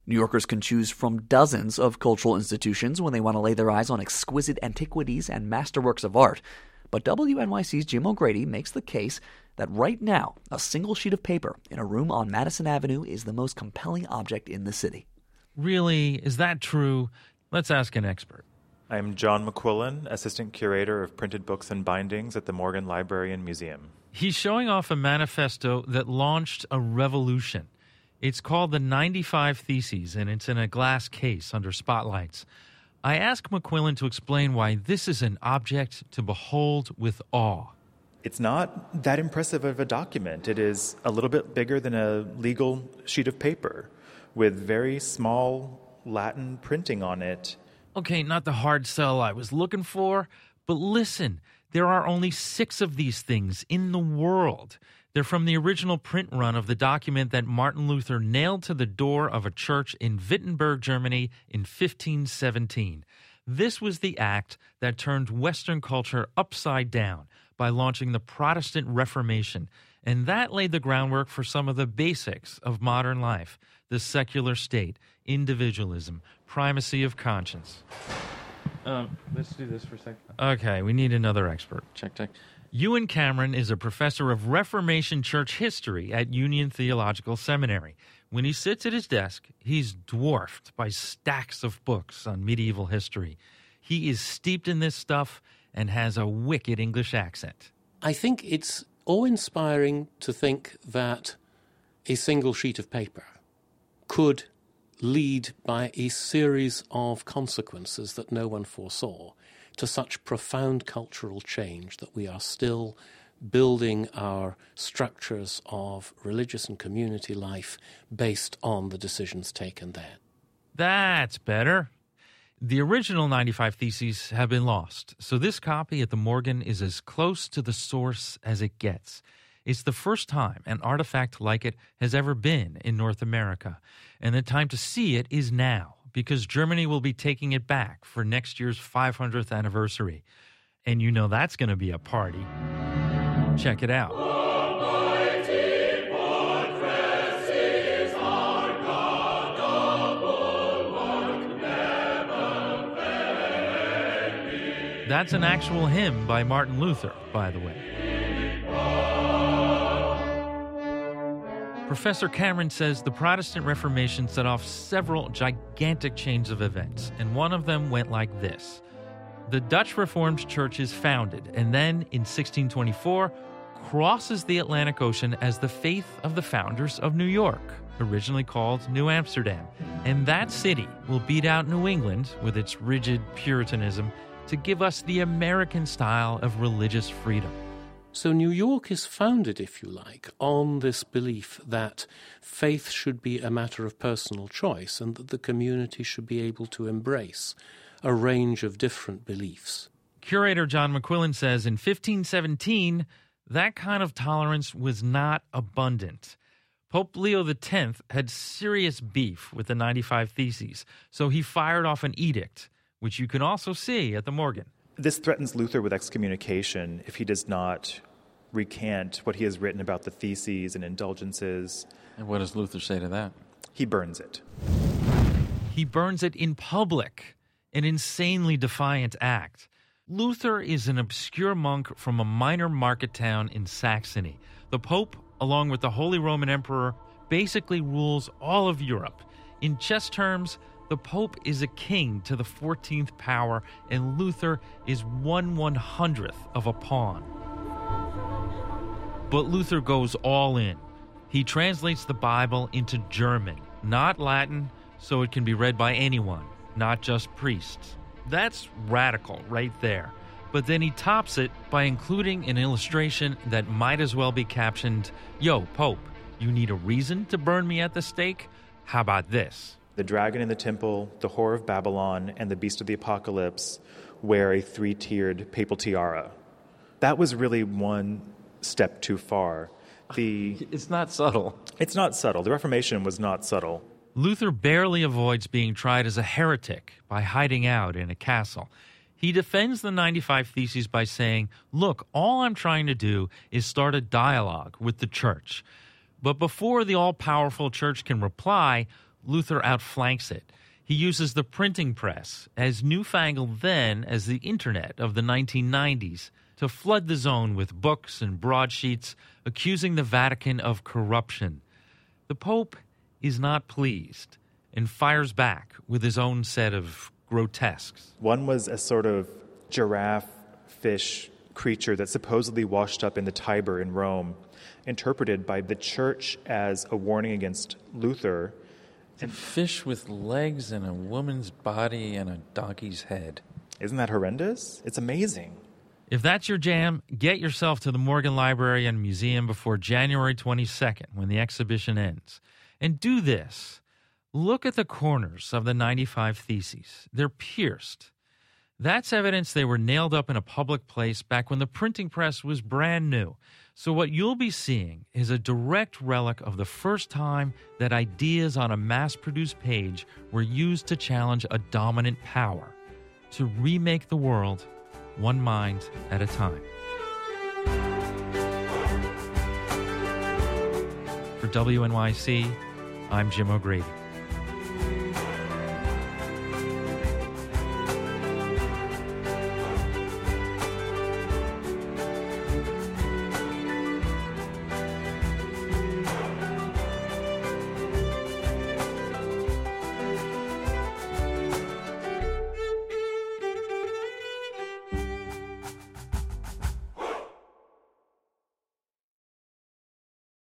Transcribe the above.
New Yorkers can choose from dozens of cultural institutions when they want to lay their eyes on exquisite antiquities and masterworks of art. But WNYC's Jim O'Grady makes the case that right now, a single sheet of paper in a room on Madison Avenue is the most compelling object in the city. Really? Is that true? Let's ask an expert. I'm John McQuillan, Assistant Curator of Printed Books and Bindings at the Morgan Library and Museum. He's showing off a manifesto that launched a revolution. It's called the 95 Theses, and it's in a glass case under spotlights. I asked McQuillan to explain why this is an object to behold with awe. It's not that impressive of a document. It is a little bit bigger than a legal sheet of paper with very small Latin printing on it. Okay, not the hard sell I was looking for, but listen, there are only 6 of these things in the world. They're from the original print run of the document that Martin Luther nailed to the door of a church in Wittenberg, Germany in 1517. This was the act that turned Western culture upside down by launching the Protestant Reformation, and that laid the groundwork for some of the basics of modern life: the secular state, individualism, primacy of conscience. Let's do this for a second. Okay, we need another expert. Check. Ewan Cameron is a professor of Reformation Church history at Union Theological Seminary. When he sits at his desk, he's dwarfed by stacks of books on medieval history. He is steeped in this stuff and has a wicked English accent. I think it's awe-inspiring to think that a single sheet of paper could lead by a series of consequences that no one foresaw to such profound cultural change that we are still building our structures of religious and community life based on the decisions taken there. That's better. The original 95 Theses have been lost, so this copy at the Morgan is as close to the source as it gets. It's the first time an artifact like it has ever been in North America, and the time to see it is now, because Germany will be taking it back for next year's 500th anniversary. And you know that's going to be a party. Check it out. That's an actual hymn by Martin Luther, by the way. Professor Cameron says the Protestant Reformation set off several gigantic chains of events, and one of them went like this. The Dutch Reformed Church is founded, and then, in 1624, crosses the Atlantic Ocean as the faith of the founders of New York, originally called New Amsterdam. And that city will beat out New England, with its rigid Puritanism, to give us the American style of religious freedom. So New York is founded, if you like, on this belief that faith should be a matter of personal choice and that the community should be able to embrace a range of different beliefs. Curator John McQuillan says in 1517, that kind of tolerance was not abundant. Pope Leo X had serious beef with the 95 Theses, so he fired off an edict, which you can also see at the Morgan. This threatens Luther with excommunication if he does not recant what he has written about the theses and indulgences. And what does Luther say to that? He burns it. He burns it in public, an insanely defiant act. Luther is an obscure monk from a minor market town in Saxony. The Pope, along with the Holy Roman Emperor, basically rules all of Europe. In chess terms, the Pope is a king to the 14th power, and Luther is 1/100th of a pawn. But Luther goes all in. He translates the Bible into German, not Latin, so it can be read by anyone, not just priests. That's radical right there. But then he tops it by including an illustration that might as well be captioned, "Yo, Pope, you need a reason to burn me at the stake? How about this?" The dragon in the temple, the whore of Babylon, and the beast of the apocalypse wear a 3-tiered papal tiara. That was really one step too far. It's not subtle. It's not subtle. The Reformation was not subtle. Luther barely avoids being tried as a heretic by hiding out in a castle. He defends the 95 Theses by saying, "Look, all I'm trying to do is start a dialogue with the church." But before the all-powerful church can reply, Luther outflanks it. He uses the printing press, as newfangled then as the internet of the 1990s, to flood the zone with books and broadsheets accusing the Vatican of corruption. The Pope is not pleased and fires back with his own set of grotesques. One was a sort of giraffe fish creature that supposedly washed up in the Tiber in Rome, interpreted by the church as a warning against Luther. A fish with legs and a woman's body and a donkey's head. Isn't that horrendous? It's amazing. If that's your jam, get yourself to the Morgan Library and Museum before January 22nd when the exhibition ends. And do this. Look at the corners of the 95 Theses. They're pierced. That's evidence they were nailed up in a public place back when the printing press was brand new. So what you'll be seeing is a direct relic of the first time that ideas on a mass-produced page were used to challenge a dominant power, to remake the world one mind at a time. For WNYC, I'm Jim O'Grady.